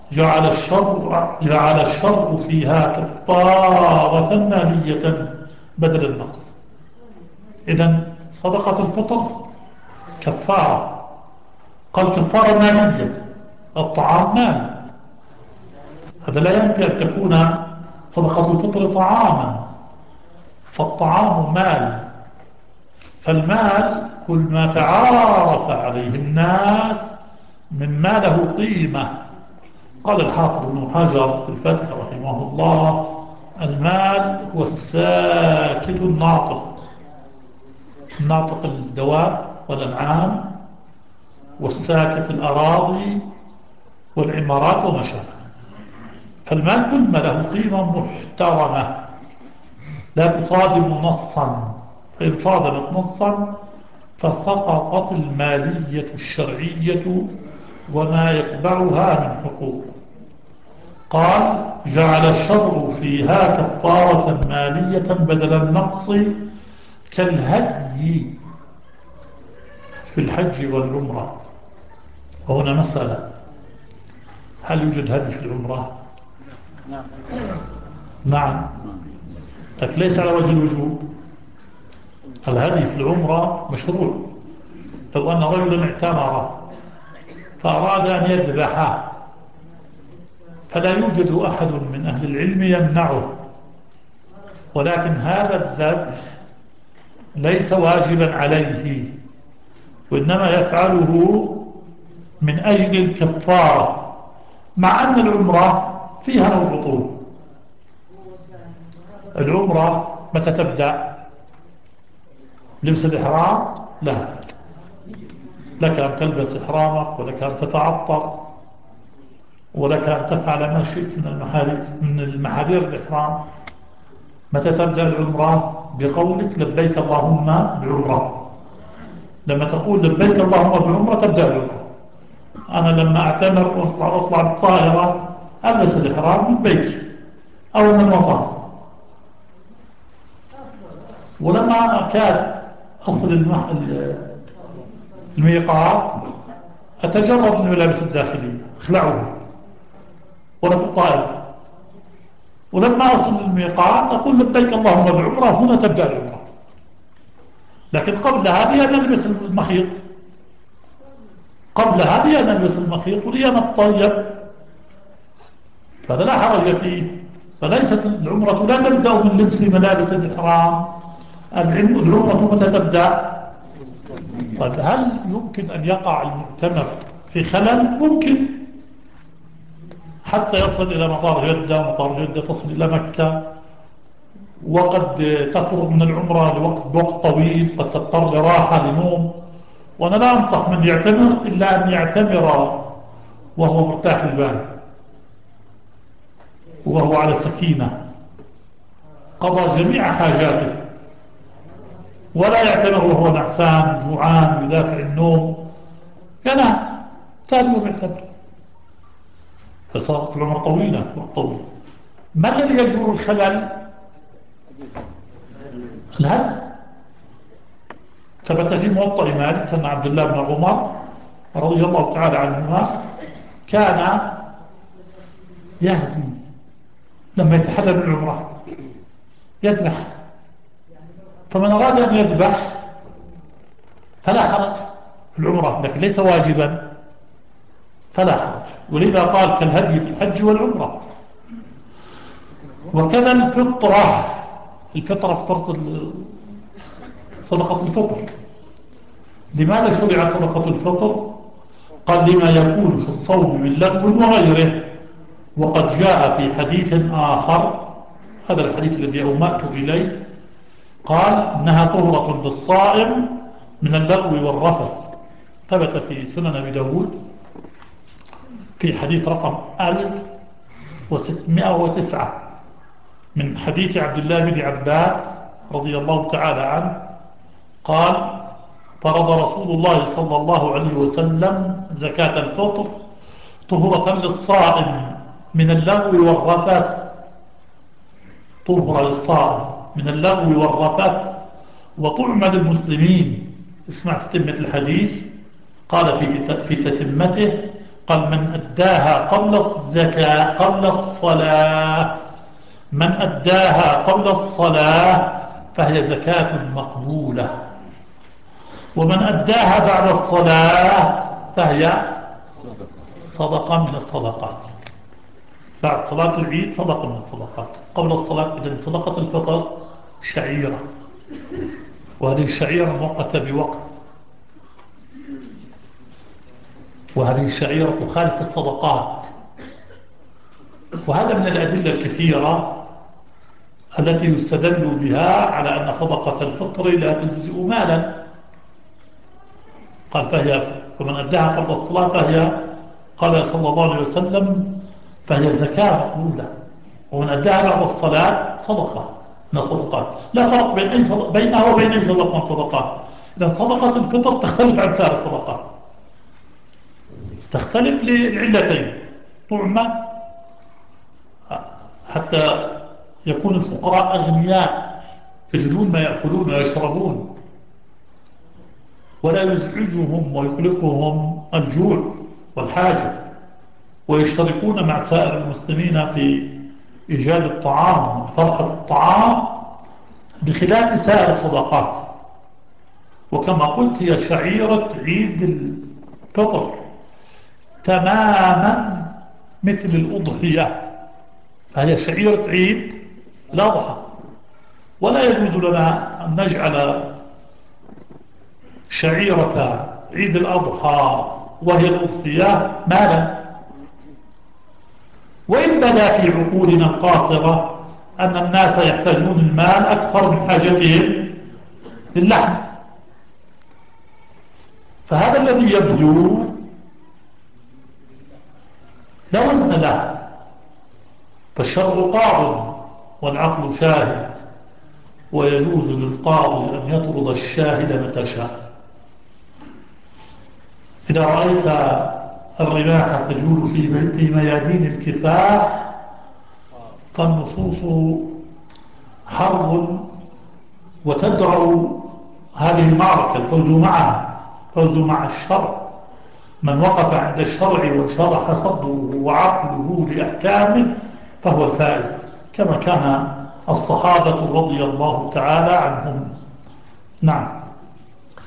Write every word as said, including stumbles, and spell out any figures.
جعل الشرع جعل الشرع فيها كفارة مالية بدل النقص. إذن صدقة الفطر كفارة، قال كفارة مالية، الطعام مال، هذا لا ينفي أن تكون صدقة الفطر طعاما، فالطعام مال، فالمال كل ما تعارف عليه الناس مما له قيمة. قال الحافظ ابن حجر في الفتح رحمه الله: المال هو الساكت الناطق، الناطق الدواب والأنعام، والساكت الأراضي والعمارات وما شابه. فالمال كل ما له قيمة محترمة لا تصادم نصا، فإن صادمت نصا فسقطت المالية الشرعية وما يتبعها من حقوق. قال: جعل الشرع فيها كفارة مالية بدل النقص كالهدي في الحج والعمرة. وهنا مسألة: هل يوجد هدي في العمرة؟ نعم، لكن ليس على وجه الوجوب. الهدي في العمرة مشروع. لو أن رجلا اعتمر فأراد أن يذبح فلا يوجد أحد من أهل العلم يمنعه، ولكن هذا الذبح ليس واجبا عليه، وإنما يفعله من أجل الكفارة، مع أن العمرة فيها نوع بطول. العمرة متى تبدأ؟ لبس الإحرام؟ لا، لك أن تلبس إحرامك، ولك أن تتعطر، ولك أن تفعل ما شئت من المحارير من المحارير الإحرام. متى تبدأ العمرة؟ بقولك لبيك اللهم بعمرة. لما تقول لبيك اللهم بعمرة تبدأ العمرة. أنا لما أعتمر وأطلع, أطلع بالطائرة ألبس الإحرام من بيتي أو من المطار، ولما أكاد أصل المحل الميقات أتجرد من ملابس الداخلية أخلعه وأنا في الطائرة، ولما أصل الميقات أقول لبيك اللهم بعمرة. هنا تبدأ العمرة. لكن قبل هذه أنا ألبس المخيط، قبل هذه أنا ألبس المخيط ولي أنا أتطيب، فهذا لا حرج فيه. فليست العمرة لا تبدأ من لبس ملابس الإحرام. العمرة متى تبدأ؟ طيب هل يمكن أن يقع المعتمر في خلل؟ ممكن، حتى يصل إلى مطار جدة، مطار جدة تصل إلى مكة، وقد تخرج من العمرة لوقت بوقت طويل، قد تضطر لراحة لنوم. وأنا لا أنصح من يعتمر إلا أن يعتمر وهو مرتاح البال وهو على سكينة، قضى جميع حاجاته، ولا يعتمر وهو نعسان جوعان يدافع النوم، ينام ثاني يوم يعتمر. فصارت العمر طويلة، وقت طويل. ما الذي يجبر الخلل؟ الهدي. ثبت في موطأ مالك أن عبد الله بن عمر رضي الله تعالى عنهما كان يهدي لما يتحلل من العمرة يذبح، فمن أراد أن يذبح فلا حرج في العمرة، لكن ليس واجبا، فلا حرج. ولذا قال كالهدي في الحج والعمرة. وكذا الفطرة، الفطرة فطرة صدقة الفطر. لماذا شرعت صدقة الفطر؟ قال: لما يكون في الصوم من لغو وغيره. وقد جاء في حديث آخر، هذا الحديث الذي أومأت إليه، قال: إنها طهرة للصائم من اللغو والرفث. ثبت في سنن أبي داود في حديث رقم ألف وستمائة وتسعة من حديث عبد الله بن عباس رضي الله تعالى عنه قال: فرض رسول الله صلى الله عليه وسلم زكاة الفطر طهرة للصائم من اللغو والرفث، طهرة للصائم من اللغو والرفث وطعم للمسلمين. اسمع تتمة الحديث، قال في في تتمته: قال من أداها قبل الزكاة قبل الصلاة، من أداها قبل الصلاة فهي زكاة مقبولة، ومن أداها بعد الصلاة فهي صدقة من الصدقات. بعد صلاة العيد صدقة من الصدقات، قبل الصلاة إذن صدقة الفطر شعيرة، وهذه الشعيرة مؤقتة بوقت، وهذه الشعيرة تخالف الصدقات. وهذا من الأدلة الكثيرة التي يستدل بها على أن صدقة الفطر لا تجزئ مالا. قال فهي فمن أداها قبل الصلاة فهي، قال صلى الله عليه وسلم فهي زكاة مقبولة، ومن أداها بعد الصلاة صدقة من الصدقات. لا فرق بين أي صدق بينها وبين أي صدقة من الصدقات. إذا صدقة الفطر تختلف عن سائر الصدقات، تختلف للعلتين. طعمة حتى يكون الفقراء أغنياء يجدون ما يأكلون ويشربون، ولا يزعجهم ويقلقهم الجوع والحاجة، ويشتركون مع سائر المسلمين في إيجاد الطعام وفرحة الطعام بخلاف سائر الصدقات. وكما قلت هي شعيرة عيد الفطر تماما مثل الأضحية، فهي شعيرة عيد الأضحى، ولا يجوز لنا أن نجعل شعيرة عيد الأضحى وهي الأضحية مالا. وإن بدا في عقولنا القاصرة أن الناس يحتاجون المال أكثر من حاجتهم للحم، فهذا الذي يبدو لا وزن له، فالشرع قاض والعقل شاهد، ويجوز للقاضي أن يطرد الشاهد متى شاء. إذا رأيت الرماح تجول في في ميادين الكفاح فالنصوص حرب وتدعو هذه المعركة، الفوز معها، الفوز مع الشرع. من وقف عند الشرع وشرح صدره وعقله لأحكامه فهو الفائز، كما كان الصحابة رضي الله تعالى عنهم. نعم.